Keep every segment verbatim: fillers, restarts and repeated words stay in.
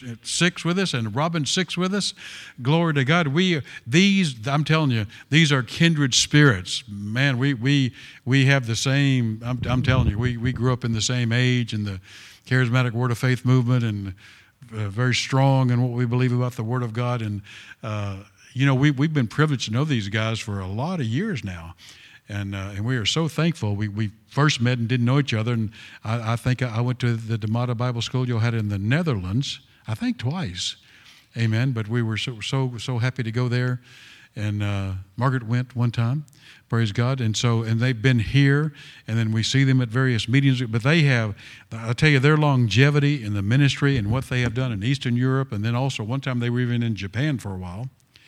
Six with us, and Robin Six with us. Glory to God. We these I'm telling you, these are kindred spirits. Man, we we we have the same. I'm, I'm telling you, we we grew up in the same age in the charismatic Word of Faith movement, and uh, very strong in what we believe about the Word of God. And uh, you know, we we've been privileged to know these guys for a lot of years now. And uh, and we are so thankful. We we first met and didn't know each other. And I, I think I went to the Damata Bible School you had in the Netherlands, I think twice. Amen. But we were so so so happy to go there. And uh, Margaret went one time, praise God. And so and they've been here, and then we see them at various meetings. But they have, I tell you, their longevity in the ministry and what they have done in Eastern Europe, and then also one time they were even in Japan for a while.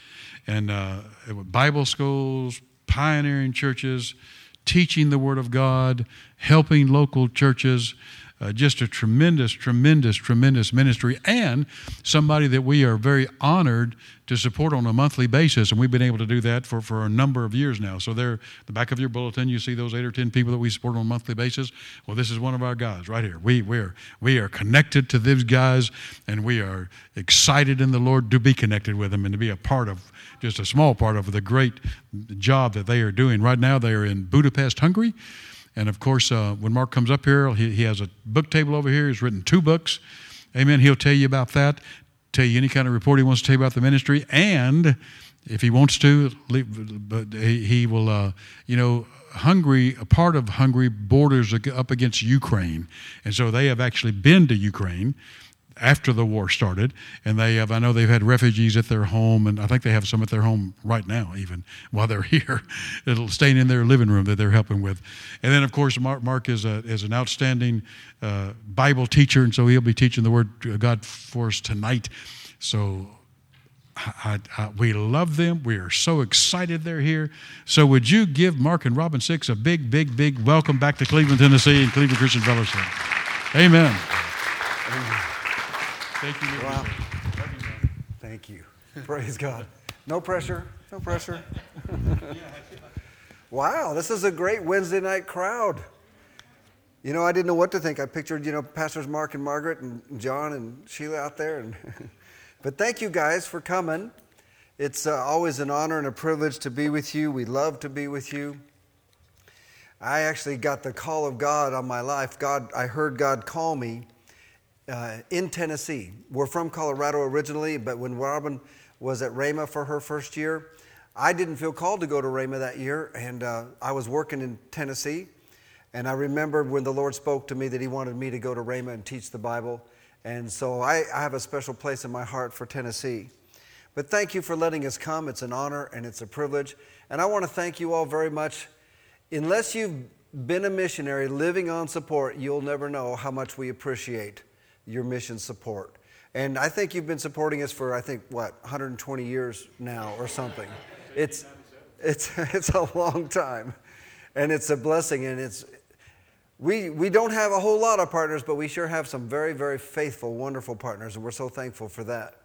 And uh, Bible schools, pioneering churches, teaching the Word of God, helping local churches, uh, just a tremendous, tremendous, tremendous ministry, and somebody that we are very honored to support on a monthly basis, and we've been able to do that for, for a number of years now. So there, the back of your bulletin, you see those eight or ten people that we support on a monthly basis. Well, this is one of our guys right here. We we are we are connected to these guys, and we are excited in the Lord to be connected with them and to be a part of, just a small part of the great job that they are doing. Right now, they are in Budapest, Hungary. And of course, uh, when Mark comes up here, he, he has a book table over here. He's written two books. Amen. He'll tell you about that, tell you any kind of report he wants to tell you about the ministry. And if he wants to, but he, he will, uh, you know, Hungary, a part of Hungary borders up against Ukraine. And so they have actually been to Ukraine after the war started, and they have, I know they've had refugees at their home, and I think they have some at their home right now, even while they're here, it'll staying in their living room that they're helping with. And then, of course, Mark, Mark is a is an outstanding uh, Bible teacher, and so he'll be teaching the Word of God for us tonight. So I, I, we love them. We are so excited they're here. So would you give Mark and Robin Six a big, big, big welcome back to Cleveland, Tennessee, and Cleveland Christian Fellowship. Amen. Amen. Thank you. Wow. Thank you. Praise God. No pressure. No pressure. Wow, this is a great Wednesday night crowd. You know, I didn't know what to think. I pictured, you know, Pastors Mark and Margaret and John and Sheila out there. And but thank you guys for coming. It's uh, always an honor and a privilege to be with you. We love to be with you. I actually got the call of God on my life. God, I heard God call me. Uh, in Tennessee. We're from Colorado originally, but when Robin was at Rhema for her first year, I didn't feel called to go to Rhema that year, and uh, I was working in Tennessee, and I remembered when the Lord spoke to me that He wanted me to go to Rhema and teach the Bible, and so I, I have a special place in my heart for Tennessee. But thank you for letting us come. It's an honor and it's a privilege, and I want to thank you all very much. Unless you've been a missionary living on support, you'll never know how much we appreciate your mission support. And I think you've been supporting us for, I think, what, one hundred twenty years now or something. It's it's it's a long time. And it's a blessing. And it's we we don't have a whole lot of partners, but we sure have some very, very faithful, wonderful partners, and we're so thankful for that.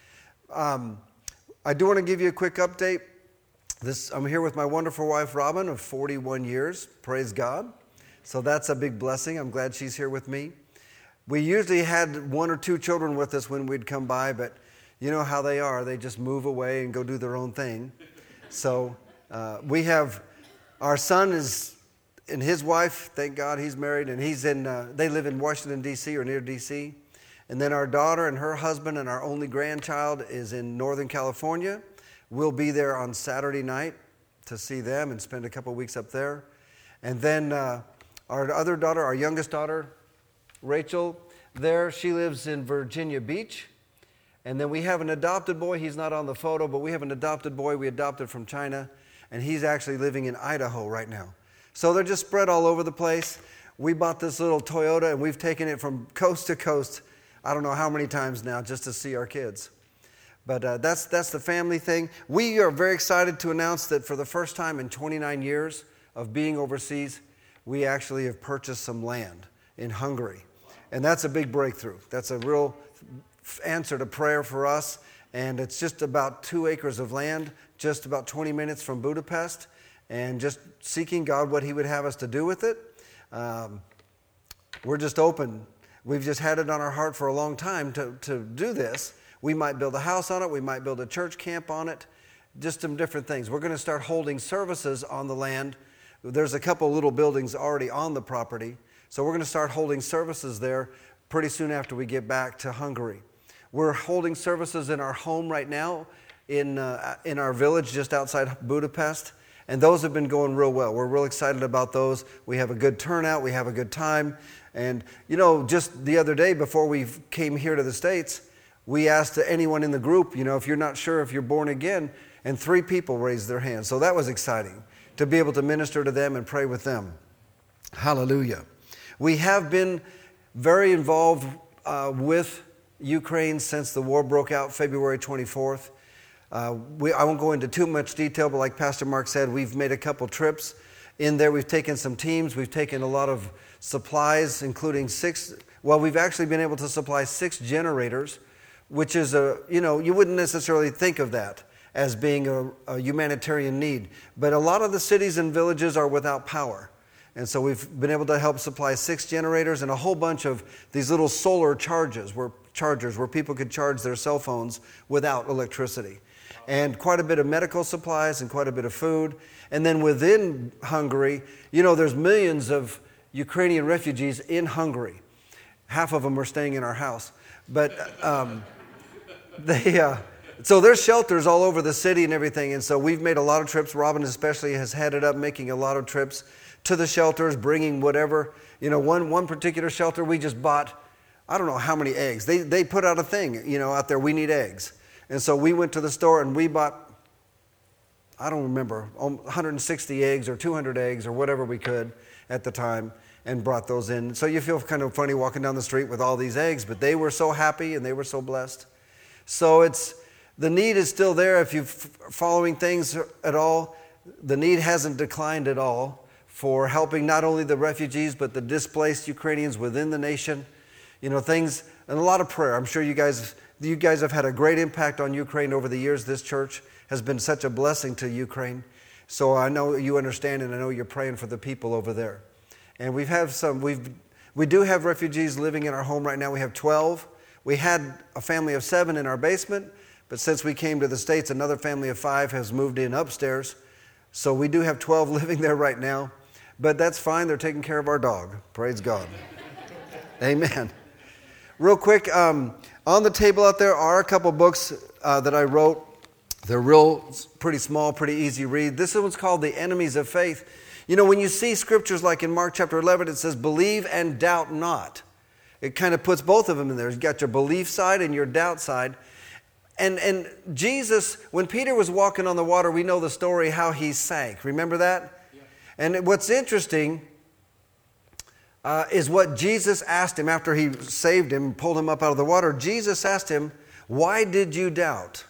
Um, I do want to give you a quick update. This I'm here with my wonderful wife, Robin, of forty-one years. Praise God. So that's a big blessing. I'm glad she's here with me. We usually had one or two children with us when we'd come by, but you know how they are. They just move away and go do their own thing. So uh, we have, our son is, and his wife, thank God he's married, and he's in, uh, they live in Washington, D C or near D C. And then our daughter and her husband and our only grandchild is in Northern California. We'll be there on Saturday night to see them and spend a couple of weeks up there. And then uh, our other daughter, our youngest daughter, Rachel, there, she lives in Virginia Beach. And then we have an adopted boy. He's not on the photo, but we have an adopted boy we adopted from China, and he's actually living in Idaho right now. So they're just spread all over the place. We bought this little Toyota, and we've taken it from coast to coast, I don't know how many times now, just to see our kids. But uh, that's that's the family thing. We are very excited to announce that for the first time in twenty-nine years of being overseas, we actually have purchased some land in Hungary. And that's a big breakthrough. That's a real answer to prayer for us. And it's just about two acres of land, just about twenty minutes from Budapest, and just seeking God what He would have us to do with it. Um, we're just open. We've just had it on our heart for a long time to, to do this. We might build a house on it. We might build a church camp on it. Just some different things. We're going to start holding services on the land. There's a couple little buildings already on the property. So we're going to start holding services there pretty soon after we get back to Hungary. We're holding services in our home right now in uh, in our village just outside Budapest. And those have been going real well. We're real excited about those. We have a good turnout. We have a good time. And, you know, just the other day before we came here to the States, we asked anyone in the group, you know, if you're not sure if you're born again, and three people raised their hands. So that was exciting to be able to minister to them and pray with them. Hallelujah. We have been very involved uh, with Ukraine since the war broke out February twenty-fourth. Uh, we, I won't go into too much detail, but like Pastor Mark said, we've made a couple trips in there. We've taken some teams. We've taken a lot of supplies, including six. Well, we've actually been able to supply six generators, which is a, you know, you wouldn't necessarily think of that as being a, a humanitarian need. But a lot of the cities and villages are without power. And so we've been able to help supply six generators and a whole bunch of these little solar charges, where, chargers where people could charge their cell phones without electricity. And quite a bit of medical supplies and quite a bit of food. And then within Hungary, you know, there's millions of Ukrainian refugees in Hungary. Half of them are staying in our house. But um, they, uh, so there's shelters all over the city and everything. And so we've made a lot of trips. Robin especially has headed up making a lot of trips to the shelters, bringing whatever. You know, one, one particular shelter, we just bought, I don't know how many eggs. They, they put out a thing, you know, out there, we need eggs. And so we went to the store and we bought, I don't remember, one hundred sixty eggs or two hundred eggs or whatever we could at the time and brought those in. So you feel kind of funny walking down the street with all these eggs, but they were so happy and they were so blessed. So it's, the need is still there if you're following things at all. The need hasn't declined at all for helping not only the refugees but the displaced Ukrainians within the nation. You know, things, and a lot of prayer. I'm sure you guys You guys have had a great impact on Ukraine over the years. This church has been such a blessing to Ukraine. So I know you understand, and I know you're praying for the people over there. And we've have some, we've, we do have refugees living in our home right now. We have twelve. We had a family of seven in our basement, but since we came to the States, another family of five has moved in upstairs. So we do have twelve living there right now. But that's fine. They're taking care of our dog. Praise God. Amen. Real quick, um, on the table out there are a couple books uh, that I wrote. They're real, pretty small, pretty easy read. This one's called The Enemies of Faith. You know, when you see scriptures like in Mark chapter eleven, it says, believe and doubt not. It kind of puts both of them in there. You've got your belief side and your doubt side. And, and Jesus, when Peter was walking on the water, we know the story how he sank. Remember that? Yeah. And what's interesting Uh, is what Jesus asked him after he saved him, pulled him up out of the water. Jesus asked him, why did you doubt?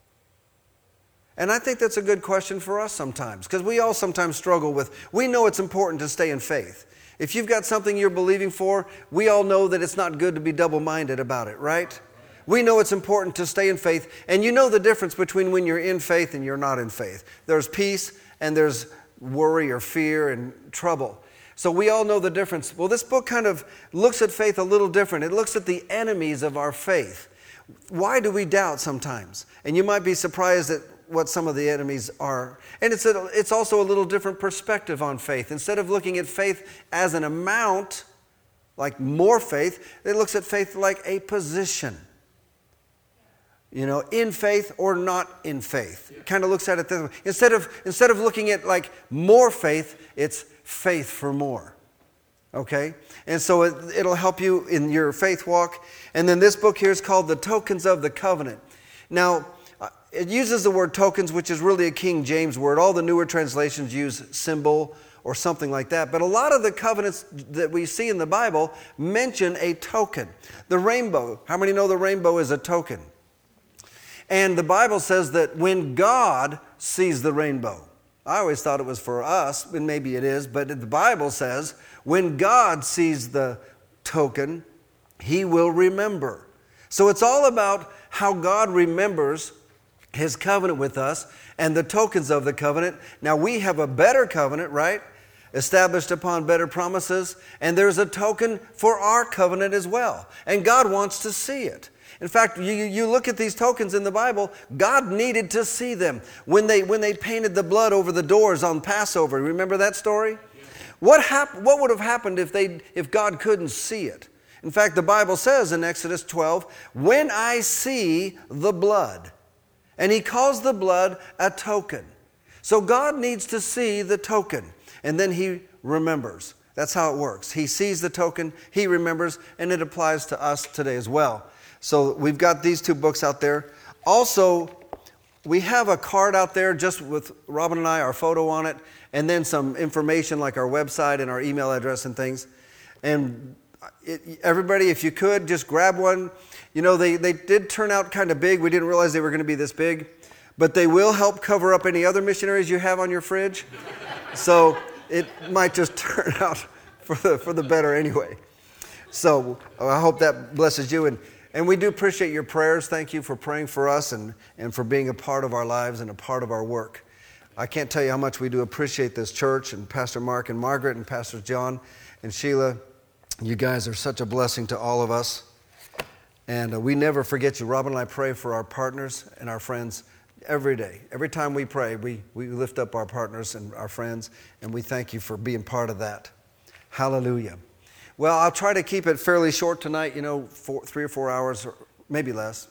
And I think that's a good question for us sometimes, because we all sometimes struggle with, we know it's important to stay in faith. If you've got something you're believing for, we all know that it's not good to be double-minded about it, right? We know it's important to stay in faith, and you know the difference between when you're in faith and you're not in faith. There's peace, and there's worry or fear and trouble. So we all know the difference. Well, this book kind of looks at faith a little different. It looks at the enemies of our faith. Why do we doubt sometimes? And you might be surprised at what some of the enemies are. And it's a, it's also a little different perspective on faith. Instead of looking at faith as an amount, like more faith, it looks at faith like a position. You know, in faith or not in faith. It kind of looks at it this way. Instead of, instead of looking at like more faith, it's faith for more. Okay? And so it, it'll help you in your faith walk. And then this book here is called The Tokens of the Covenant. Now, it uses the word tokens, which is really a King James word. All the newer translations use symbol or something like that. But a lot of the covenants that we see in the Bible mention a token. The rainbow. How many know the rainbow is a token? And the Bible says that when God sees the rainbow, I always thought it was for us, and maybe it is, but the Bible says when God sees the token, He will remember. So it's all about how God remembers His covenant with us and the tokens of the covenant. Now we have a better covenant, right? established upon better promises, and there's a token for our covenant as well. And God wants to see it. In fact, you, you look at these tokens in the Bible, God needed to see them. When they, when they painted the blood over the doors on Passover, remember that story? Yeah. What, hap- what would have happened if, they, if God couldn't see it? In fact, the Bible says in Exodus twelve, when I see the blood, and he calls the blood a token. So God needs to see the token, and then he remembers. That's how it works. He sees the token, he remembers, and it applies to us today as well. So we've got these two books out there. Also, we have a card out there just with Robin and I, our photo on it, and then some information like our website and our email address and things. And it, everybody, if you could, just grab one. You know, they, they did turn out kind of big. We didn't realize they were going to be this big. But they will help cover up any other missionaries you have on your fridge. So it might just turn out for the, for the better anyway. So I hope that blesses you. And And we do appreciate your prayers. Thank you for praying for us and, and for being a part of our lives and a part of our work. I can't tell you how much we do appreciate this church and Pastor Mark and Margaret and Pastor John and Sheila. You guys are such a blessing to all of us. And uh, we never forget you. Robin and I pray for our partners and our friends every day. Every time we pray, we, we lift up our partners and our friends, and we thank you for being part of that. Hallelujah. Well, I'll try to keep it fairly short tonight, you know, four, three or four hours, or maybe less.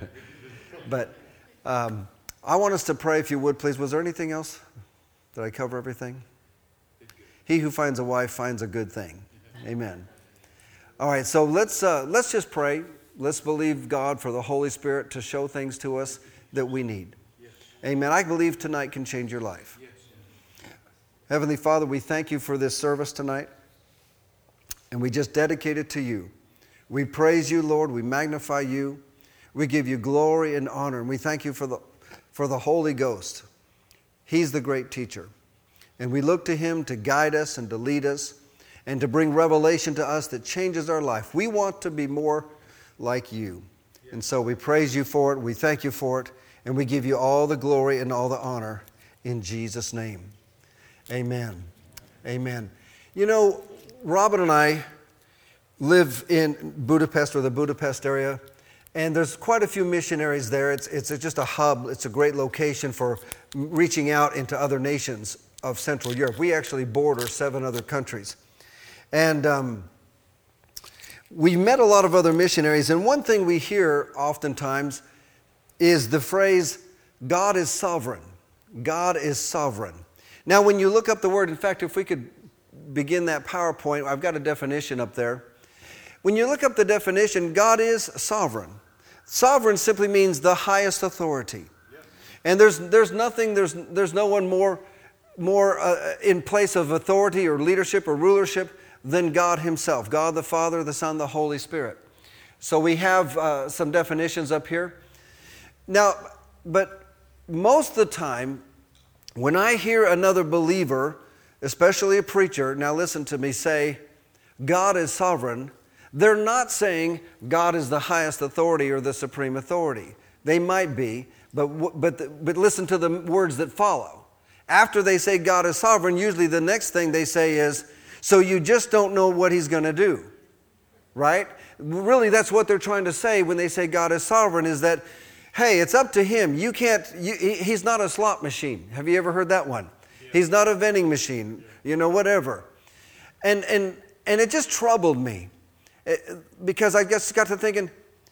But um, I want us to pray, if you would, please. Was there anything else? Did I cover everything? He who finds a wife finds a good thing. Amen. All right, so let's uh, let's just pray. Let's believe God for the Holy Spirit to show things to us that we need. Amen. I believe tonight can change your life. Heavenly Father, we thank you for this service tonight. And we just dedicate it to you. We praise you, Lord. We magnify you. We give you glory and honor. And we thank you for the, for the Holy Ghost. He's the great teacher. And we look to him to guide us and to lead us and to bring revelation to us that changes our life. We want to be more like you. And so we praise you for it. We thank you for it. And we give you all the glory and all the honor in Jesus' name. Amen. Amen. You know, Robin and I live in Budapest, or the Budapest area, and there's quite a few missionaries there. It's, it's just a hub. It's a great location for reaching out into other nations of Central Europe. We actually border seven other countries. And um, we met a lot of other missionaries, and one thing we hear oftentimes is the phrase, God is sovereign. God is sovereign. Now, when you look up the word, in fact, if we could begin that PowerPoint, I've got a definition up there. When you look up the definition, God is sovereign. Sovereign simply means the highest authority. And there's there's nothing, there's there's no one more, more uh, in place of authority or leadership or rulership than God himself. God the Father, the Son, the Holy Spirit. So we have uh, some definitions up here. Now, but most of the time, when I hear another believer, especially a preacher, now listen to me, say, God is sovereign, they're not saying God is the highest authority or the supreme authority. They might be, but, but, but listen to the words that follow. After they say God is sovereign, usually the next thing they say is, so you just don't know what he's going to do, right? Really, that's what they're trying to say when they say God is sovereign, is that, hey, it's up to him. You can't, you, he's not a slot machine. Have you ever heard that one? Yeah. He's not a vending machine, you know, whatever. And, and, and it just troubled me because I guess got to thinking,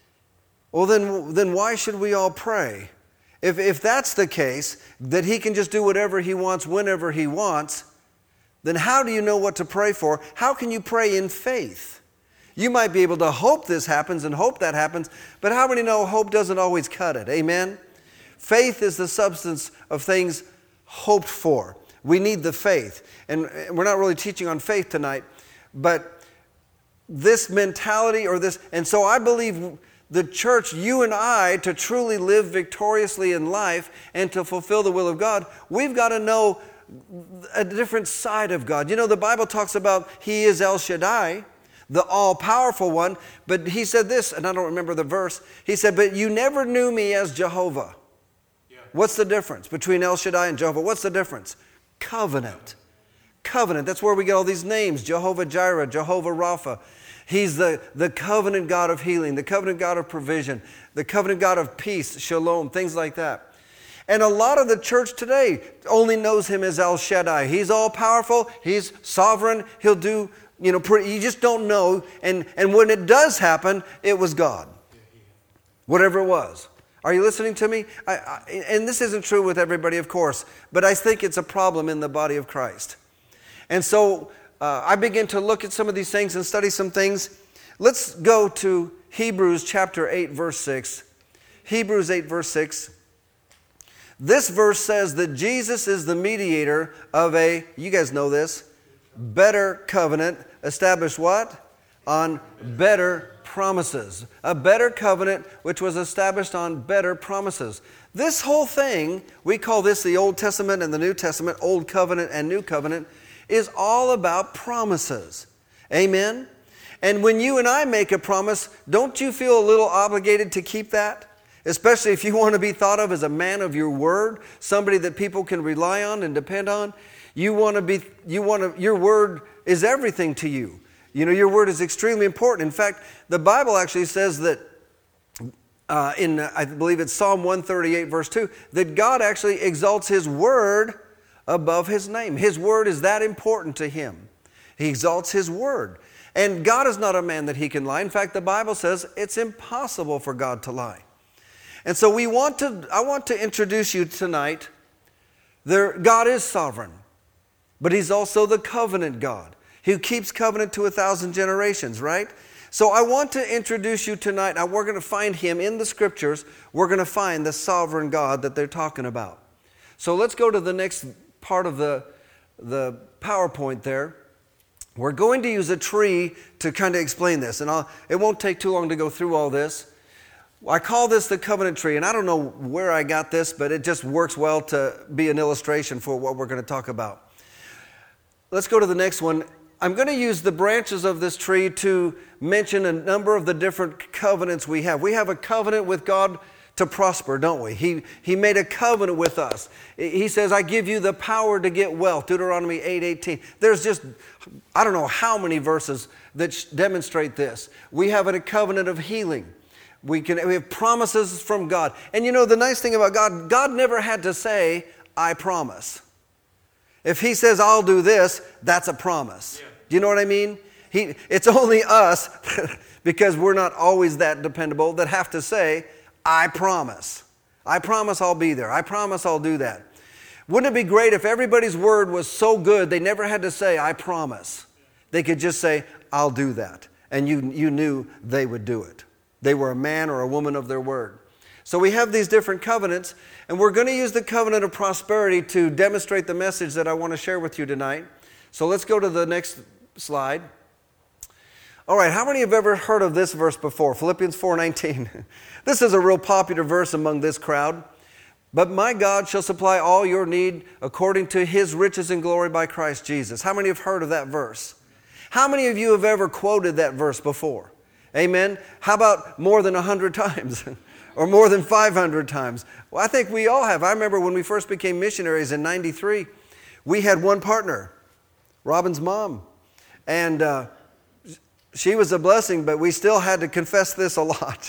well, then, then why should we all pray? If, if that's the case, that he can just do whatever he wants whenever he wants, then how do you know what to pray for? How can you pray in faith? You might be able to hope this happens and hope that happens, but how many know hope doesn't always cut it? Amen? Faith is the substance of things hoped for. We need the faith. And we're not really teaching on faith tonight, but this mentality or this, and so I believe the church, you and I, to truly live victoriously in life and to fulfill the will of God, we've got to know a different side of God. You know, the Bible talks about He is El Shaddai, the all-powerful one, but He said this, and I don't remember the verse, He said, but you never knew me as Jehovah. Yeah. What's the difference between El Shaddai and Jehovah? What's the difference? Covenant. covenant. That's where we get all these names. Jehovah Jireh, Jehovah Rapha. He's the, the covenant God of healing, the covenant God of provision, the covenant God of peace, shalom, things like that. And a lot of the church today only knows him as El Shaddai. He's all powerful. He's sovereign. He'll do, you know, pretty, you just don't know. And, and when it does happen, it was God. Whatever it was. Are you listening to me? I, I, and this isn't true with everybody, of course, but I think it's a problem in the body of Christ. And so uh, I begin to look at some of these things and study some things. Let's go to Hebrews chapter eight, verse six. Hebrews eight, verse six. This verse says that Jesus is the mediator of a, you guys know this, better covenant, established what? On better promises. A better covenant which was established on better promises. This whole thing, we call this the Old Testament and the New Testament, Old Covenant and New Covenant, is all about promises. Amen? And when you and I make a promise, don't you feel a little obligated to keep that? Especially if you want to be thought of as a man of your word, somebody that people can rely on and depend on. You want to be, you want to, your word is everything to you. You know, your word is extremely important. In fact, the Bible actually says that, uh, in, I believe it's Psalm one thirty-eight, verse two, that God actually exalts his word above his name. His word is that important to him. He exalts his word. And God is not a man that he can lie. In fact, the Bible says it's impossible for God to lie. And so we want to, I want to introduce you tonight. There, God is sovereign, but he's also the covenant God. He keeps covenant to a thousand generations, right? So I want to introduce you tonight. Now we're going to find him in the scriptures. We're going to find the sovereign God that they're talking about. So let's go to the next part of the, the PowerPoint there. We're going to use a tree to kind of explain this. And I'll, it won't take too long to go through all this. I call this the covenant tree, and I don't know where I got this, but it just works well to be an illustration for what we're going to talk about. Let's go to the next one. I'm going to use the branches of this tree to mention a number of the different covenants we have. We have a covenant with God to prosper, don't we? He, he made a covenant with us. He says, I give you the power to get wealth, Deuteronomy eight eighteen. There's just, I don't know how many verses that demonstrate this. We have a covenant of healing. We can we have promises from God. And you know, the nice thing about God, God never had to say, I promise. If he says, I'll do this, that's a promise. Yeah. Do you know what I mean? He, it's only us, because we're not always that dependable, that have to say, I promise. I promise I'll be there. I promise I'll do that. Wouldn't it be great if everybody's word was so good they never had to say, I promise. They could just say, I'll do that. And you, you knew they would do it. They were a man or a woman of their word. So we have these different covenants, and we're going to use the covenant of prosperity to demonstrate the message that I want to share with you tonight. So let's go to the next slide. All right, how many have ever heard of this verse before? Philippians four nineteen. This is a real popular verse among this crowd. But my God shall supply all your need according to his riches and glory by Christ Jesus. How many have heard of that verse? How many of you have ever quoted that verse before? Amen. How about more than one hundred times? Or more than five hundred times? Well, I think we all have. I remember when we first became missionaries in ninety-three, we had one partner, Robin's mom. And uh, she was a blessing, but we still had to confess this a lot.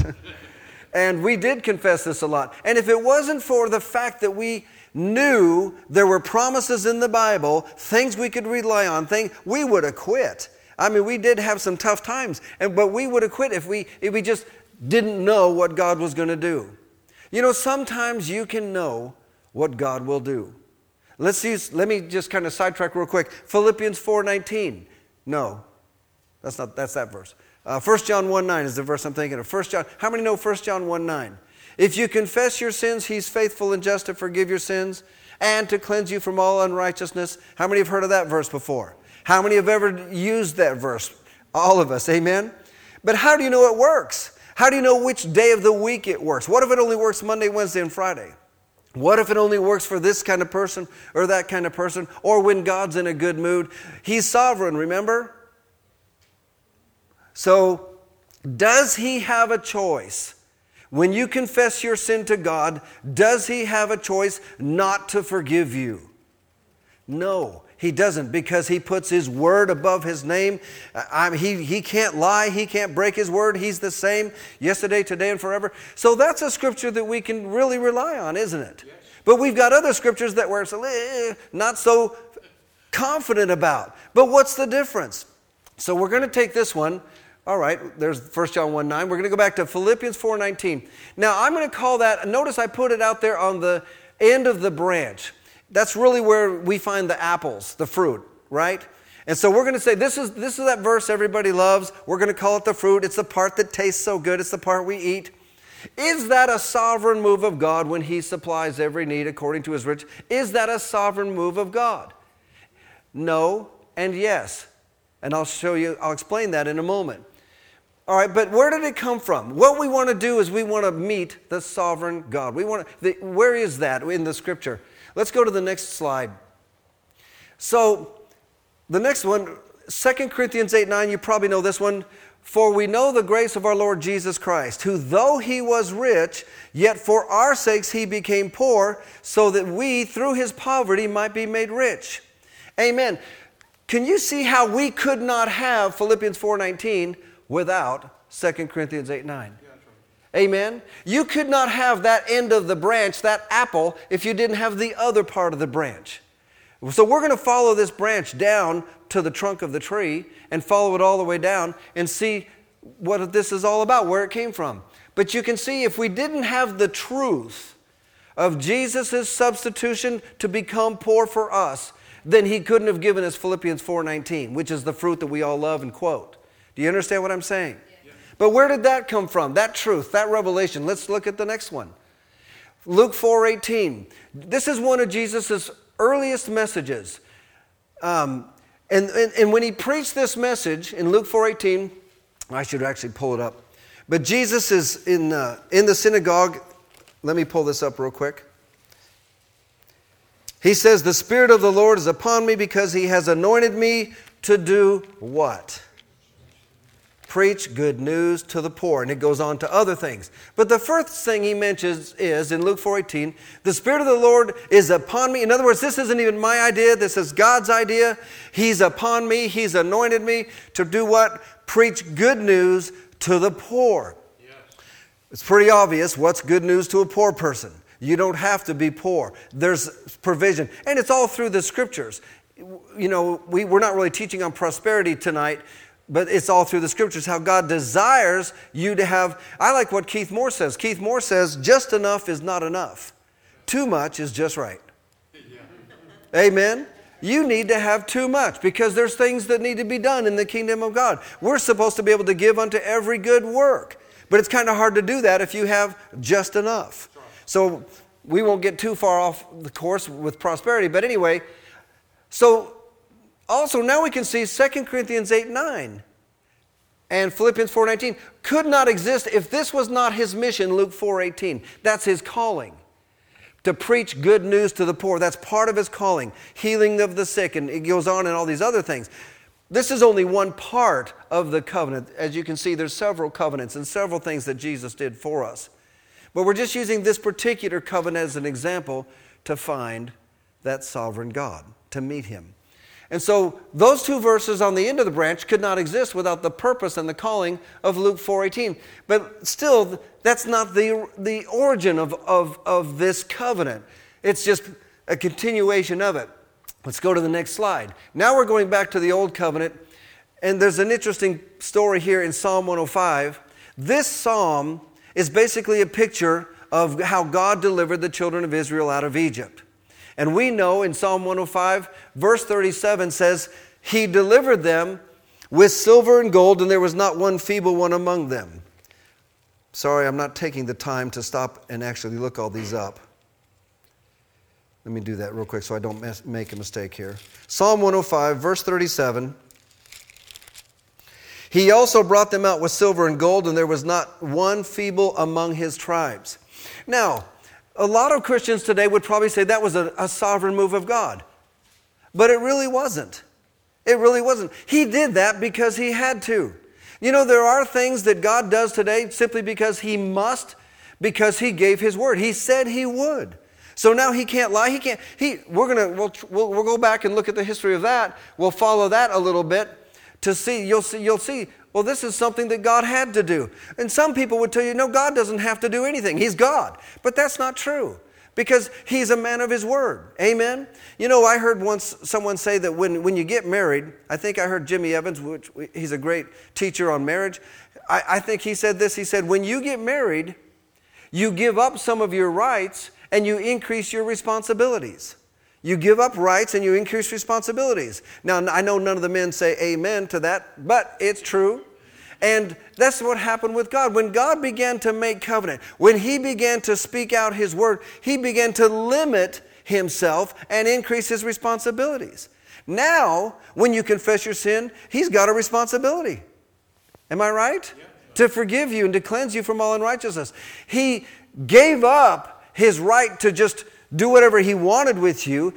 And we did confess this a lot. And if it wasn't for the fact that we knew there were promises in the Bible, things we could rely on, things, we would have quit. I mean, we did have some tough times, and but we would have quit if we if we just didn't know what God was going to do. You know, sometimes you can know what God will do. Let's use. Let me just kind of sidetrack real quick. Philippians four nineteen. No, that's not. That's that verse. Uh, First John one nine is the verse I'm thinking of. First John. How many know First John one nine? If you confess your sins, He's faithful and just to forgive your sins and to cleanse you from all unrighteousness. How many have heard of that verse before? How many have ever used that verse? All of us, amen? But how do you know it works? How do you know which day of the week it works? What if it only works Monday, Wednesday, and Friday? What if it only works for this kind of person or that kind of person? Or when God's in a good mood? He's sovereign, remember? So, does He have a choice? When you confess your sin to God, does He have a choice not to forgive you? No, he doesn't, because he puts his word above his name. I mean, he, he can't lie. He can't break his word. He's the same yesterday, today, and forever. So that's a scripture that we can really rely on, isn't it? Yes. But we've got other scriptures that we're eh, not so confident about. But what's the difference? So we're going to take this one. All right, there's First John one nine. We're going to go back to Philippians four nineteen. Now, I'm going to call that, notice I put it out there on the end of the branch. That's really where we find the apples, the fruit, right? And so we're going to say, this is this is that verse everybody loves. We're going to call it the fruit. It's the part that tastes so good. It's the part we eat. Is that a sovereign move of God when he supplies every need according to his riches? Is that a sovereign move of God? No and yes. And I'll show you, I'll explain that in a moment. All right, but where did it come from? What we want to do is we want to meet the sovereign God. We want to, the, where is that in the scripture? Let's go to the next slide. So, the next one, Second Corinthians eight nine, you probably know this one. For we know the grace of our Lord Jesus Christ, who though he was rich, yet for our sakes he became poor, so that we through his poverty might be made rich. Amen. Can you see how we could not have Philippians four nineteen without Second Corinthians eight nine? Amen? You could not have that end of the branch, that apple, if you didn't have the other part of the branch. So we're going to follow this branch down to the trunk of the tree and follow it all the way down and see what this is all about, where it came from. But you can see if we didn't have the truth of Jesus' substitution to become poor for us, then he couldn't have given us Philippians four nineteen, which is the fruit that we all love and quote. Do you understand what I'm saying? Yeah. But where did that come from? That truth, that revelation. Let's look at the next one. Luke four eighteen. This is one of Jesus' earliest messages. Um, and, and, and when he preached this message in Luke four eighteen, I should actually pull it up. But Jesus is in, uh, in the synagogue. Let me pull this up real quick. He says, the Spirit of the Lord is upon me because he has anointed me to do what? Preach good news to the poor. And it goes on to other things. But the first thing he mentions is, in Luke four eighteen, the Spirit of the Lord is upon me. In other words, this isn't even my idea. This is God's idea. He's upon me. He's anointed me to do what? Preach good news to the poor. Yes. It's pretty obvious what's good news to a poor person. You don't have to be poor. There's provision. And it's all through the scriptures. You know, we, we're not really teaching on prosperity tonight, but it's all through the scriptures how God desires you to have. I like what Keith Moore says. Keith Moore says, just enough is not enough. Too much is just right. Yeah. Amen? You need to have too much because there's things that need to be done in the kingdom of God. We're supposed to be able to give unto every good work. But it's kind of hard to do that if you have just enough. So we won't get too far off the course with prosperity. But anyway, so also now we can see Second Corinthians eight nine and Philippians four nineteen could not exist if this was not his mission, Luke four eighteen. That's his calling. To preach good news to the poor. That's part of his calling. Healing of the sick. And it goes on and all these other things. This is only one part of the covenant. As you can see, there's several covenants and several things that Jesus did for us. But we're just using this particular covenant as an example to find that sovereign God, to meet him. And so those two verses on the end of the branch could not exist without the purpose and the calling of Luke four eighteen. But still, that's not the, the origin of, of, of this covenant. It's just a continuation of it. Let's go to the next slide. Now we're going back to the old covenant. And there's an interesting story here in Psalm one oh five. This psalm is basically a picture of how God delivered the children of Israel out of Egypt. And we know in Psalm one oh five, verse thirty-seven says, he delivered them with silver and gold, and there was not one feeble one among them. Sorry, I'm not taking the time to stop and actually look all these up. Let me do that real quick so I don't mess, make a mistake here. Psalm one oh five, verse thirty-seven. He also brought them out with silver and gold, and there was not one feeble among his tribes. Now, a lot of Christians today would probably say that was a, a sovereign move of God. But it really wasn't. It really wasn't. He did that because he had to. You know, there are things that God does today simply because he must, because he gave his word. He said he would. So now he can't lie. He can't. He. We're gonna. We'll, we'll. We'll go back and look at the history of that. We'll follow that a little bit to see. You'll see. You'll see. Well, this is something that God had to do. And some people would tell you, no, God doesn't have to do anything. He's God. But that's not true. Because He's a man of His word. Amen? You know, I heard once someone say that when, when you get married, I think I heard Jimmy Evans, which he's a great teacher on marriage. I, I think he said this. He said, when you get married, you give up some of your rights and you increase your responsibilities. You give up rights and you increase responsibilities. Now, I know none of the men say amen to that, but it's true. And that's what happened with God. When God began to make covenant, when He began to speak out His word, He began to limit Himself and increase His responsibilities. Now, when you confess your sin, He's got a responsibility. Am I right? Yeah. To forgive you and to cleanse you from all unrighteousness. He gave up His right to just do whatever He wanted with you.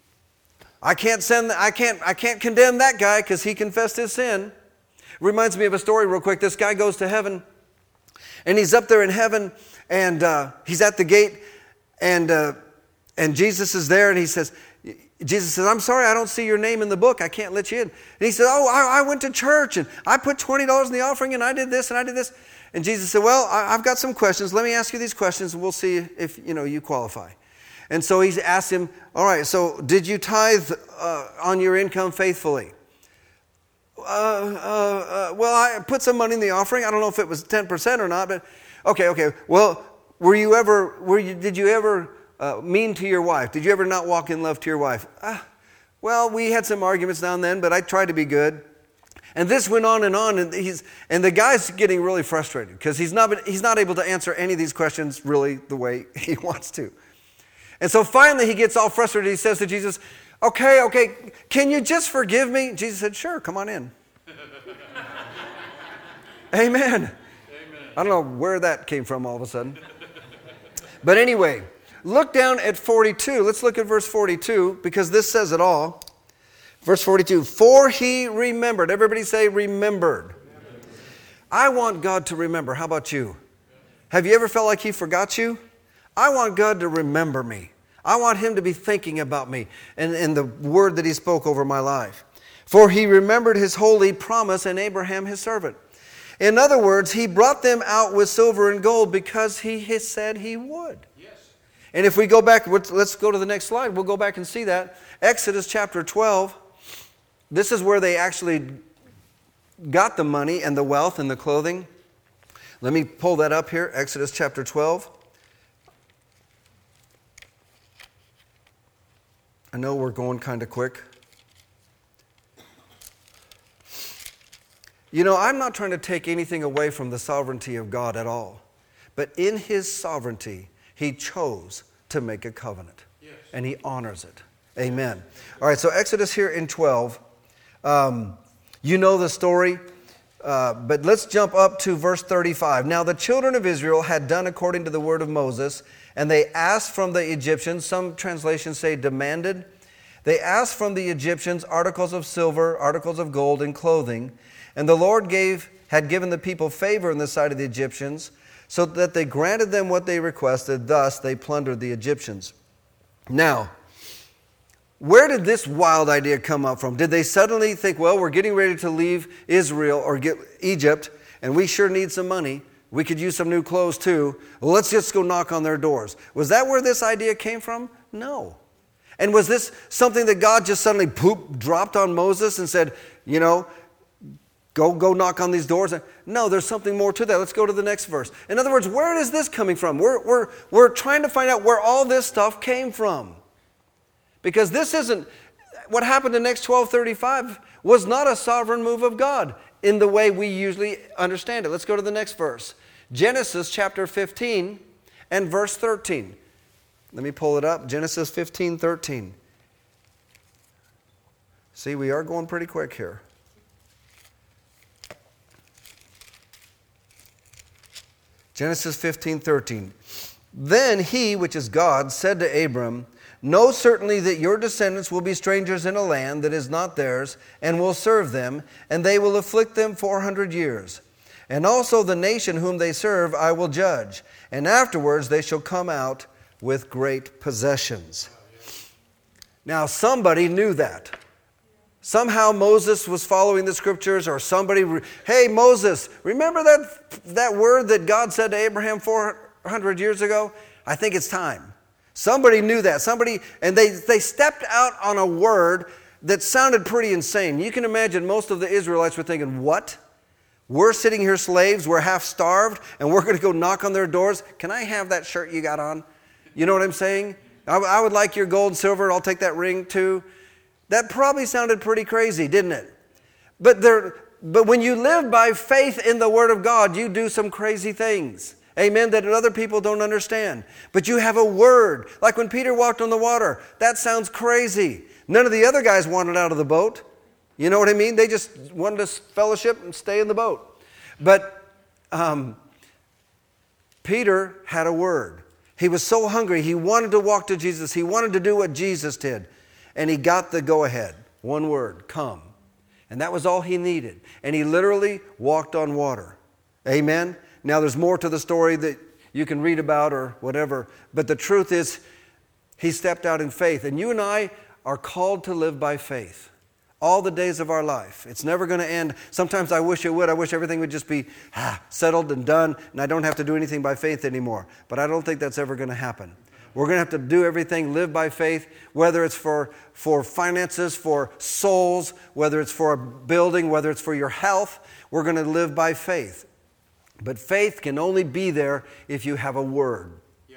I can't send. I can't. I can't condemn that guy because he confessed his sin. Reminds me of a story real quick. This guy goes to heaven, and he's up there in heaven, and uh, he's at the gate, and uh, and Jesus is there, and he says, Jesus says, I'm sorry, I don't see your name in the book. I can't let you in. And he said, oh, I, I went to church, and I put twenty dollars in the offering, and I did this, and I did this. And Jesus said, well, I, I've got some questions. Let me ask you these questions, and we'll see if you know you qualify. And so he asked him, all right, so did you tithe uh, on your income faithfully? Uh, uh, uh, well, I put some money in the offering. I don't know if it was ten percent or not, but okay, okay. Well, were you ever, were you, did you ever uh, mean to your wife? Did you ever not walk in love to your wife? Uh, well, we had some arguments now and then, but I tried to be good. And this went on and on, and he's and the guy's getting really frustrated because he's not been, he's not able to answer any of these questions really the way he wants to. And so finally he gets all frustrated. He says to Jesus, okay, okay, can you just forgive me? Jesus said, sure, come on in. Amen. Amen. I don't know where that came from all of a sudden. But anyway, look down at forty-two. Let's look at verse forty-two because this says it all. Verse forty-two, for He remembered. Everybody say remembered. Remembered. I want God to remember. How about you? Have you ever felt like He forgot you? I want God to remember me. I want Him to be thinking about me and, and the word that He spoke over my life. For He remembered His holy promise in Abraham His servant. In other words, He brought them out with silver and gold because He has said He would. Yes. And if we go back, let's go to the next slide. We'll go back and see that. Exodus chapter twelve. This is where they actually got the money and the wealth and the clothing. Let me pull that up here. Exodus chapter twelve. I know we're going kind of quick. You know, I'm not trying to take anything away from the sovereignty of God at all. But in His sovereignty, He chose to make a covenant. Yes. And He honors it. Amen. All right, so Exodus here in twelve. Um, you know the story. Uh, but let's jump up to verse thirty-five. Now the children of Israel had done according to the word of Moses, and they asked from the Egyptians, some translations say demanded, they asked from the Egyptians articles of silver, articles of gold, and clothing. And the Lord gave had given the people favor in the sight of the Egyptians, so that they granted them what they requested. Thus they plundered the Egyptians. Now, where did this wild idea come up from? Did they suddenly think, well, we're getting ready to leave Israel or get Egypt, and we sure need some money. We could use some new clothes too. Well, let's just go knock on their doors. Was that where this idea came from? No. And was this something that God just suddenly poop dropped on Moses and said, you know, go go knock on these doors? No, there's something more to that. Let's go to the next verse. In other words, where is this coming from? We're, we're, we're trying to find out where all this stuff came from. Because this isn't, what happened in Acts twelve thirty-five was not a sovereign move of God in the way we usually understand it. Let's go to the next verse. Genesis chapter fifteen and verse thirteen. Let me pull it up. Genesis fifteen thirteen. See, we are going pretty quick here. Genesis fifteen thirteen. Then he, which is God, said to Abram, know certainly that your descendants will be strangers in a land that is not theirs, and will serve them, and they will afflict them four hundred years. And also the nation whom they serve I will judge, and afterwards they shall come out with great possessions. Now, somebody knew that. Somehow Moses was following the scriptures, or somebody, hey, Moses, remember that, that word that God said to Abraham four hundred years ago? I think it's time. Somebody knew that. Somebody, and they, they stepped out on a word that sounded pretty insane. You can imagine most of the Israelites were thinking, what? We're sitting here slaves, we're half starved, and we're going to go knock on their doors. Can I have that shirt you got on? You know what I'm saying? I, I would like your gold and silver, I'll take that ring too. That probably sounded pretty crazy, didn't it? But there, but when you live by faith in the Word of God, you do some crazy things. Amen, that other people don't understand. But you have a word. Like when Peter walked on the water. That sounds crazy. None of the other guys wanted out of the boat. You know what I mean? They just wanted to fellowship and stay in the boat. But um, Peter had a word. He was so hungry. He wanted to walk to Jesus. He wanted to do what Jesus did. And he got the go-ahead. One word, come. And that was all he needed. And he literally walked on water. Amen? Now there's more to the story that you can read about or whatever. But the truth is, he stepped out in faith. And you and I are called to live by faith all the days of our life. It's never going to end. Sometimes I wish it would. I wish everything would just be ah, settled and done, and I don't have to do anything by faith anymore. But I don't think that's ever going to happen. We're going to have to do everything, live by faith, whether it's for, for finances, for souls, whether it's for a building, whether it's for your health. We're going to live by faith. But faith can only be there if you have a word. Yeah.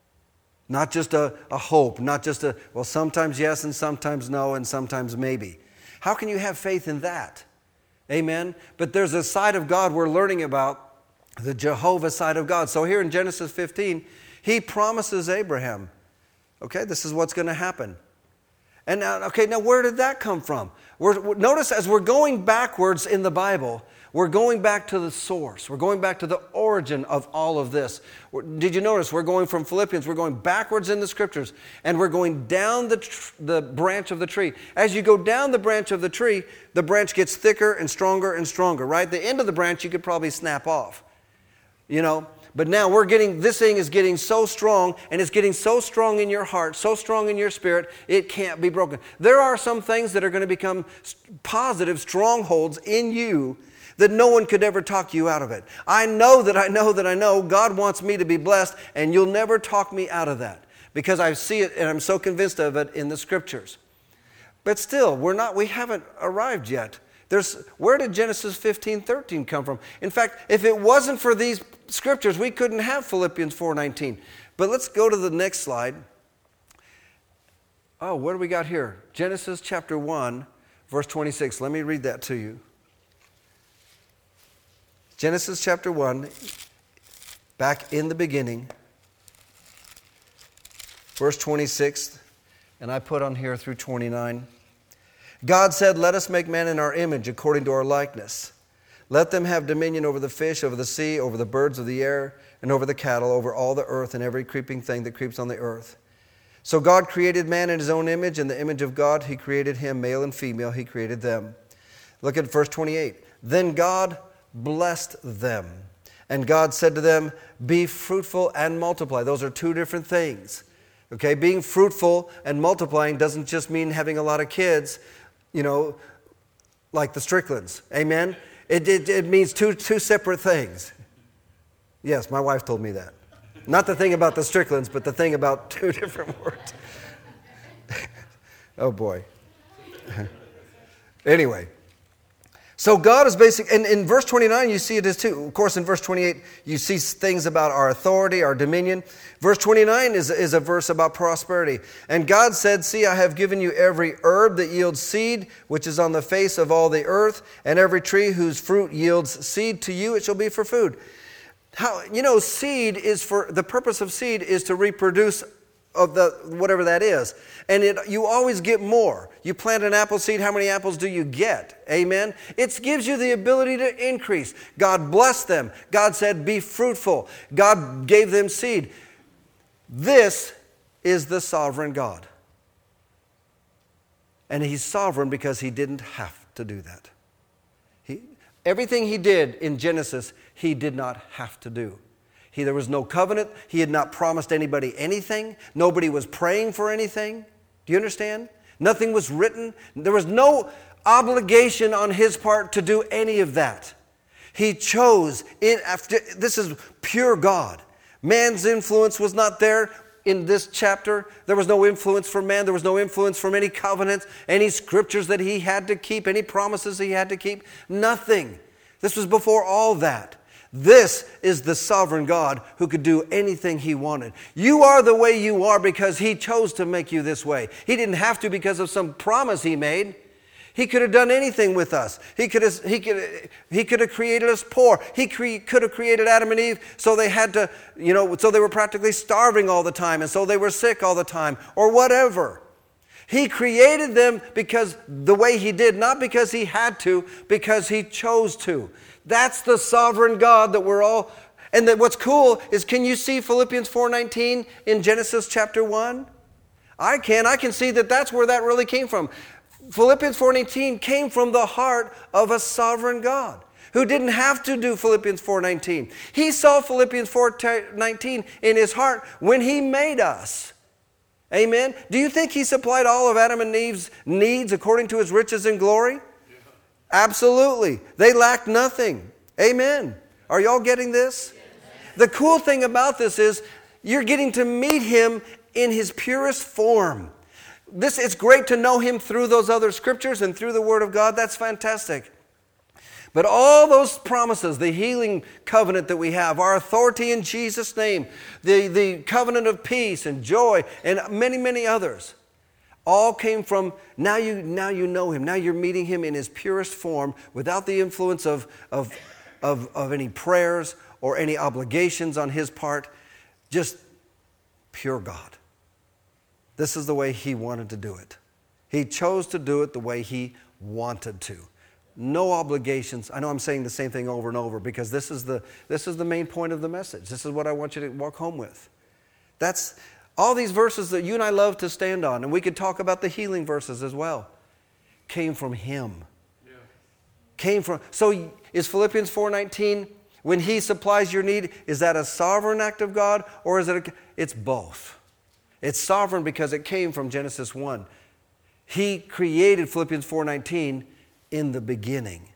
Not just a, a hope, not just a, well, sometimes yes and sometimes no and sometimes maybe. How can you have faith in that? Amen? But there's a side of God we're learning about, the Jehovah side of God. So here in Genesis fifteen, he promises Abraham, okay, this is what's going to happen. And now, okay, now where did that come from? We're, notice as we're going backwards in the Bible, we're going back to the source. We're going back to the origin of all of this. Did you notice we're going from Philippians, we're going backwards in the scriptures, and we're going down the, tr- the branch of the tree. As you go down the branch of the tree, the branch gets thicker and stronger and stronger, right? The end of the branch you could probably snap off, you know. But now we're getting, this thing is getting so strong, and it's getting so strong in your heart, so strong in your spirit, it can't be broken. There are some things that are going to become positive strongholds in you that no one could ever talk you out of it. I know that I know that I know God wants me to be blessed, and you'll never talk me out of that because I see it and I'm so convinced of it in the scriptures. But still, we're not, we haven't arrived yet. There's, where did Genesis fifteen thirteen come from? In fact, if it wasn't for these scriptures, we couldn't have Philippians four nineteen. But let's go to the next slide. Oh, what do we got here? Genesis chapter one, verse twenty-six. Let me read that to you. Genesis chapter one, back in the beginning, verse twenty-six, and I put on here through twenty-nine. God said, let us make man in our image according to our likeness. Let them have dominion over the fish, over the sea, over the birds of the air, and over the cattle, over all the earth and every creeping thing that creeps on the earth. So God created man in his own image. In the image of God he created him, male and female, he created them. Look at verse twenty-eight. Then God blessed them. And God said to them, be fruitful and multiply. Those are two different things. Okay, being fruitful and multiplying doesn't just mean having a lot of kids, you know, like the Stricklands. Amen? It, it, it means two, two separate things. Yes, my wife told me that. Not the thing about the Stricklands, but the thing about two different words. Oh, boy. Anyway. So God is basic, and in verse twenty-nine you see it as too. Of course, in verse twenty-eight you see things about our authority, our dominion. Verse twenty-nine is, is a verse about prosperity. And God said, see, I have given you every herb that yields seed, which is on the face of all the earth, and every tree whose fruit yields seed. To you it shall be for food. How, you know, seed is for, the purpose of seed is to reproduce of the whatever that is. And it, you always get more. You plant an apple seed, how many apples do you get? Amen? It gives you the ability to increase. God blessed them. God said, be fruitful. God gave them seed. This is the sovereign God. And he's sovereign because he didn't have to do that. He, everything he did in Genesis, he did not have to do. He, there was no covenant. He had not promised anybody anything. Nobody was praying for anything. Do you understand? Nothing was written. There was no obligation on his part to do any of that. He chose. In, after, this is pure God. Man's influence was not there in this chapter. There was no influence from man. There was no influence from any covenants, any scriptures that he had to keep, any promises he had to keep. Nothing. This was before all that. This is the sovereign God who could do anything he wanted. You are the way you are because he chose to make you this way. He didn't have to because of some promise he made. He could have done anything with us. He could have, he could, he could have created us poor. He cre- could have created Adam and Eve so they had to, you know, so they were practically starving all the time and so they were sick all the time or whatever. He created them because the way he did, not because he had to, because he chose to. That's the sovereign God that we're all, and that what's cool is, can you see Philippians four nineteen in Genesis chapter one? I can. I can see that that's where that really came from. Philippians four nineteen came from the heart of a sovereign God who didn't have to do Philippians four nineteen. He saw Philippians four nineteen in his heart when he made us. Amen? Do you think he supplied all of Adam and Eve's needs according to his riches and glory? Absolutely. They lacked nothing. Amen. Are y'all getting this? The cool thing about this is you're getting to meet him in his purest form. This, it's great to know him through those other scriptures and through the Word of God. That's fantastic. But all those promises, the healing covenant that we have, our authority in Jesus' name, the, the covenant of peace and joy, and many, many others, all came from, now you, now you know him. Now you're meeting him in his purest form without the influence of, of, of, of any prayers or any obligations on his part. Just pure God. This is the way he wanted to do it. He chose to do it the way he wanted to. No obligations. I know I'm saying the same thing over and over because this is the, this is the main point of the message. This is what I want you to walk home with. That's all these verses that you and I love to stand on, and we could talk about the healing verses as well, came from him. Yeah. Came from, so is Philippians four nineteen, when he supplies your need, is that a sovereign act of God, or is it a, it's both. It's sovereign because it came from Genesis one. He created Philippians four nineteen in the beginning.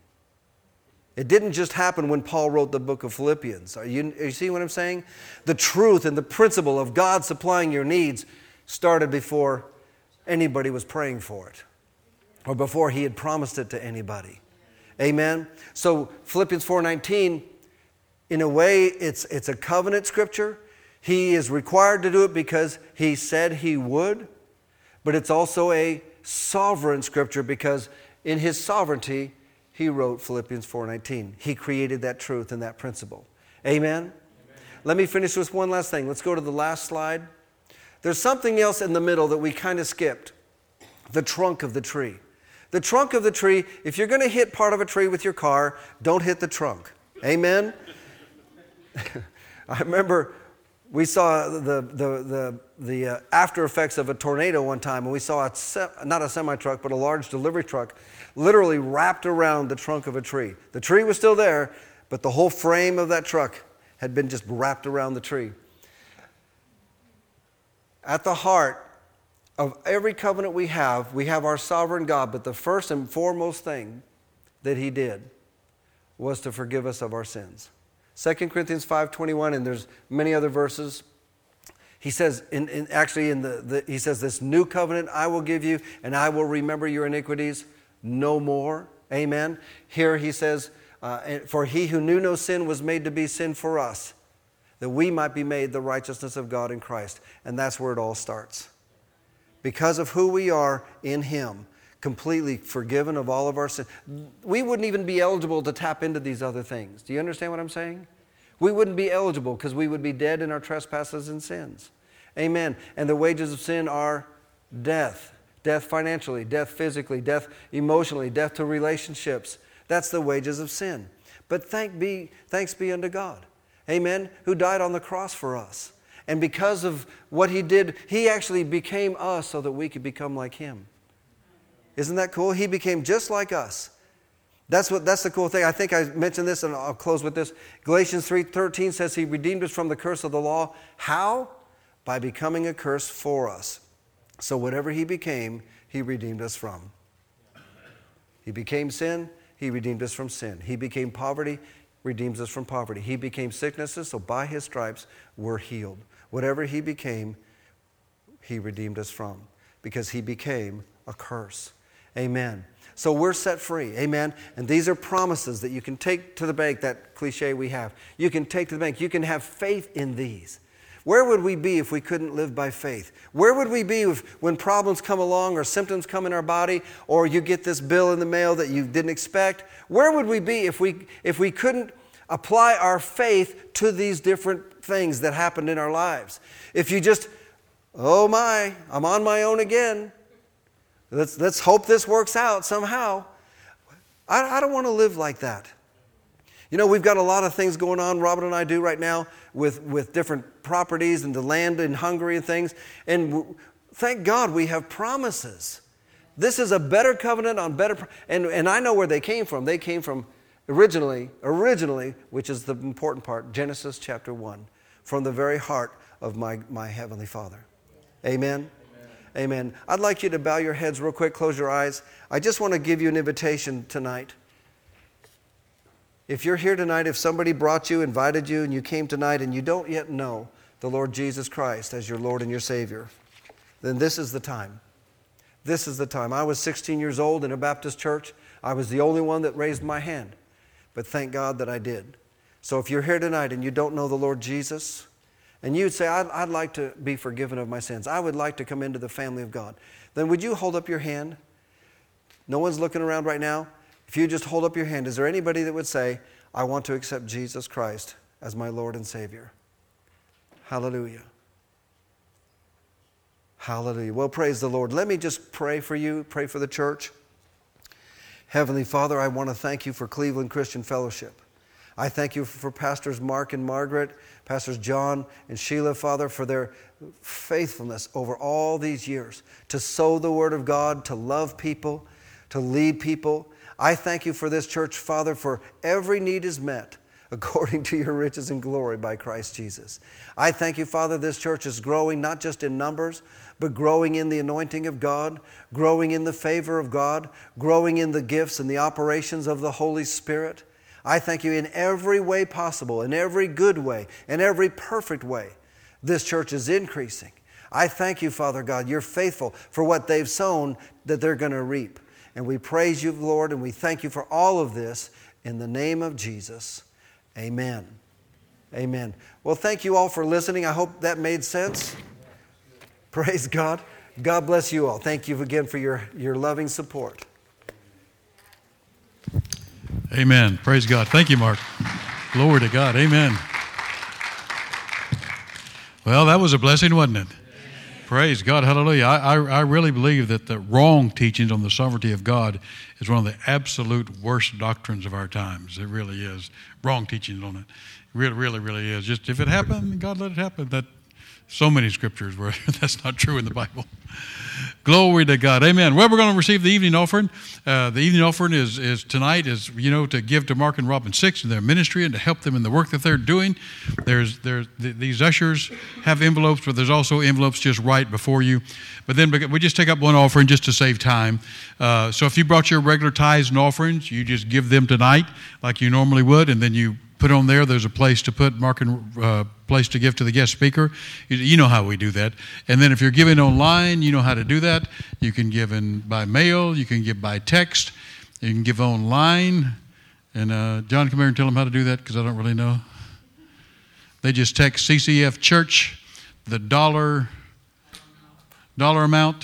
It didn't just happen when Paul wrote the book of Philippians. Are you, are you seeing what I'm saying? The truth and the principle of God supplying your needs started before anybody was praying for it or before he had promised it to anybody. Amen? So Philippians four nineteen, in a way, it's, it's a covenant scripture. He is required to do it because he said he would, but it's also a sovereign scripture because in his sovereignty, he wrote Philippians four nineteen. He created that truth and that principle. Amen? Amen? Let me finish with one last thing. Let's go to the last slide. There's something else in the middle that we kind of skipped. The trunk of the tree. The trunk of the tree, if you're going to hit part of a tree with your car, don't hit the trunk. Amen? I remember we saw the, the, the, the uh, after effects of a tornado one time, and we saw, a se- not a semi-truck, but a large delivery truck literally wrapped around the trunk of a tree. The tree was still there, but the whole frame of that truck had been just wrapped around the tree. At the heart of every covenant we have, we have our sovereign God, but the first and foremost thing that he did was to forgive us of our sins. Second Corinthians five twenty-one, and there's many other verses. He says, in, in actually, in the, the he says, this new covenant I will give you, and I will remember your iniquities no more. Amen. Here he says, uh, for he who knew no sin was made to be sin for us, that we might be made the righteousness of God in Christ. And that's where it all starts. Because of who we are in him, completely forgiven of all of our sins. We wouldn't even be eligible to tap into these other things. Do you understand what I'm saying? We wouldn't be eligible because we would be dead in our trespasses and sins. Amen. And the wages of sin are death. Death financially, death physically, death emotionally, death to relationships. That's the wages of sin. But thank be, thanks be unto God. Amen. Who died on the cross for us. And because of what he did, he actually became us so that we could become like him. Isn't that cool? He became just like us. That's what. That's the cool thing. I think I mentioned this, and I'll close with this. Galatians three thirteen says he redeemed us from the curse of the law. How? By becoming a curse for us. So whatever he became, he redeemed us from. He became sin, he redeemed us from sin. He became poverty, redeems us from poverty. He became sicknesses, so by his stripes we're healed. Whatever he became, he redeemed us from, because he became a curse. Amen. So we're set free. Amen. And these are promises that you can take to the bank, that cliche we have. You can take to the bank. You can have faith in these. Where would we be if we couldn't live by faith? Where would we be if, when problems come along or symptoms come in our body, or you get this bill in the mail that you didn't expect? Where would we be if we if we couldn't apply our faith to these different things that happened in our lives? If you just, oh my, I'm on my own again. Let's, let's hope this works out somehow. I, I don't want to live like that. You know, we've got a lot of things going on, Robin and I do right now, with, with different properties and the land in Hungary and things. And w- thank God we have promises. This is a better covenant on better... And, and I know where they came from. They came from originally, originally, which is the important part, Genesis chapter one, from the very heart of my, my Heavenly Father. Amen? Amen. I'd like you to bow your heads real quick, close your eyes. I just want to give you an invitation tonight. If you're here tonight, if somebody brought you, invited you, and you came tonight and you don't yet know the Lord Jesus Christ as your Lord and your Savior, then this is the time. This is the time. I was sixteen years old in a Baptist church. I was the only one that raised my hand. But thank God that I did. So if you're here tonight and you don't know the Lord Jesus, and you'd say, I'd, I'd like to be forgiven of my sins, I would like to come into the family of God, then would you hold up your hand? No one's looking around right now. If you just hold up your hand, is there anybody that would say, I want to accept Jesus Christ as my Lord and Savior? Hallelujah. Hallelujah. Well, praise the Lord. Let me just pray for you, pray for the church. Heavenly Father, I want to thank you for Cleveland Christian Fellowship. I thank you for Pastors Mark and Margaret, Pastors John and Sheila, Father, for their faithfulness over all these years to sow the Word of God, to love people, to lead people. I thank you for this church, Father, for every need is met according to your riches and glory by Christ Jesus. I thank you, Father, this church is growing not just in numbers, but growing in the anointing of God, growing in the favor of God, growing in the gifts and the operations of the Holy Spirit. I thank you in every way possible, in every good way, in every perfect way. This church is increasing. I thank you, Father God, you're faithful for what they've sown that they're going to reap. And we praise you, Lord, and we thank you for all of this in the name of Jesus. Amen. Amen. Well, thank you all for listening. I hope that made sense. Praise God. God bless you all. Thank you again for your, your loving support. Amen. Praise God. Thank you, Mark. Glory to God. Amen. Well, that was a blessing, wasn't it? Praise God. Hallelujah. I, I, I really believe that the wrong teachings on the sovereignty of God is one of the absolute worst doctrines of our times. It really is. Wrong teachings on it. It really, really, really is. Just if it happened, God let it happen. That so many scriptures where that's not true in the Bible. Glory to God. Amen. Well, we're going to receive the evening offering. Uh, the evening offering is, is tonight is, you know, to give to Mark and Robin Six and their ministry and to help them in the work that they're doing. There's, there's th- these ushers have envelopes, but there's also envelopes just right before you. But then we just take up one offering just to save time. Uh, so if you brought your regular tithes and offerings, you just give them tonight like you normally would, and then you put on there, there's a place to put Mark and uh, place to give to the guest speaker. You, you know how we do that. And then if you're giving online, you know how to do that. You can give in by mail. You can give by text. You can give online. And uh, John, come here and tell them how to do that because I don't really know. They just text C C F Church, the dollar, dollar amount.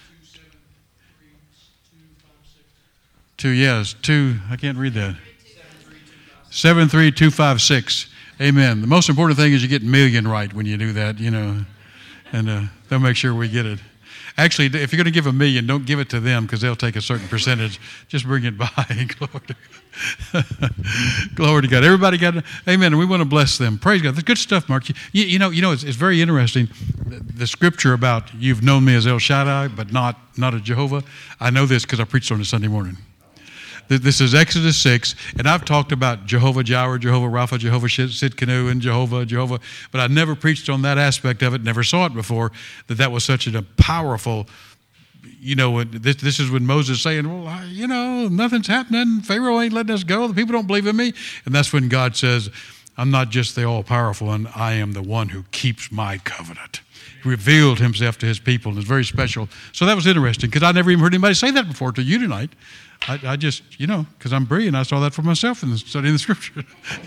Two, yes, two, I can't read that. seven three two five six. Amen. The most important thing is you get million right when you do that, you know, and uh, they'll make sure we get it. Actually, if you're going to give a million, don't give it to them because they'll take a certain percentage. Just bring it by. Glory to God. Glory to God. Everybody got it? Amen. And we want to bless them. Praise God. That's good stuff, Mark. You, you know, you know, it's, it's very interesting. The, the scripture about you've known me as El Shaddai, but not, not as Jehovah. I know this because I preached on it Sunday morning. This is Exodus six, and I've talked about Jehovah Jireh, Jehovah Rapha, Jehovah Sidkenu, and Jehovah, Jehovah, but I never preached on that aspect of it, never saw it before, that that was such a powerful, you know, this, this is when Moses is saying, well, I, you know, nothing's happening. Pharaoh ain't letting us go. The people don't believe in me. And that's when God says, I'm not just the all-powerful one. I am the one who keeps my covenant. He revealed himself to his people, and it's very special. So that was interesting, because I never even heard anybody say that before to you tonight. I, I just, you know, because I'm brilliant, I saw that for myself in the studying the Scripture.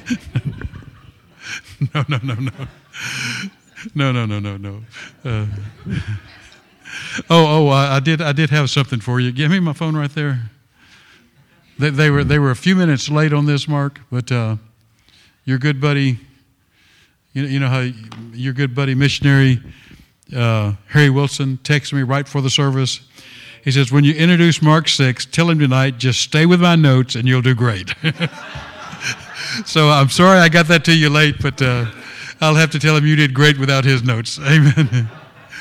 no, no, no, no. No, no, no, no, no. Uh, oh, oh, I did I did have something for you. Give me my phone right there. They, they were they were a few minutes late on this, Mark, but uh, your good buddy, you know, you know how your good buddy missionary uh, Harry Wilson texted me right before the service. He says, when you introduce Mark six, tell him tonight, just stay with my notes and you'll do great. So I'm sorry I got that to you late, but uh, I'll have to tell him you did great without his notes. Amen.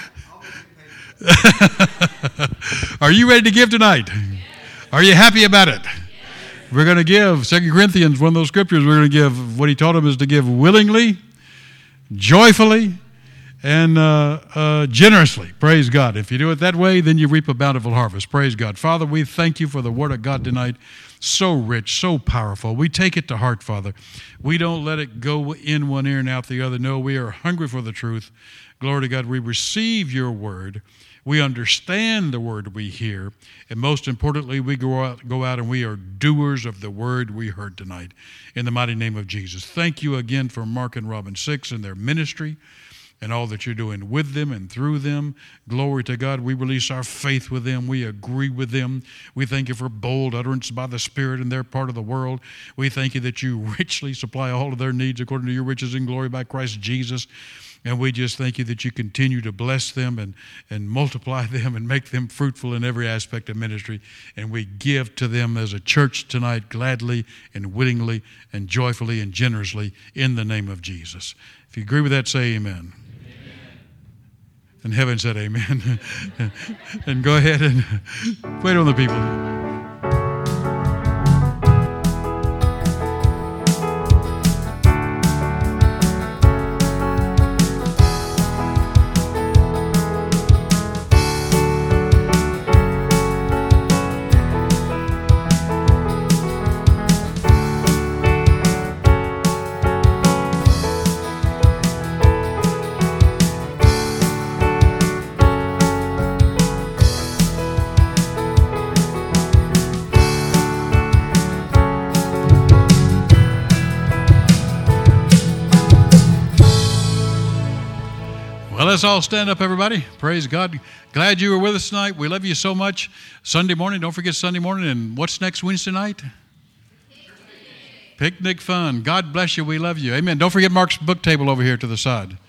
Are you ready to give tonight? Are you happy about it? We're going to give Second Corinthians, one of those scriptures, we're going to give, what he taught him is to give willingly, joyfully, and uh, uh, generously. Praise God. If you do it that way, then you reap a bountiful harvest. Praise God. Father, we thank you for the word of God tonight. So rich, so powerful. We take it to heart, Father. We don't let it go in one ear and out the other. No, we are hungry for the truth. Glory to God. We receive your word. We understand the word we hear. And most importantly, we go out, go out and we are doers of the word we heard tonight. In the mighty name of Jesus. Thank you again for Mark and Robin Six and their ministry and all that you're doing with them and through them. Glory to God. We release our faith with them. We agree with them. We thank you for bold utterance by the Spirit in their part of the world. We thank you that you richly supply all of their needs according to your riches and glory by Christ Jesus. And we just thank you that you continue to bless them and, and multiply them and make them fruitful in every aspect of ministry. And we give to them as a church tonight gladly and willingly and joyfully and generously in the name of Jesus. If you agree with that, say amen. And heaven said amen. And go ahead and wait on the people. Let's all stand up, everybody. Praise God. Glad you were with us tonight. We love you so much. Sunday morning, don't forget Sunday morning. And what's next Wednesday night? Picnic. Picnic fun. God bless you. We love you. Amen. Don't forget Mark's book table over here to the side.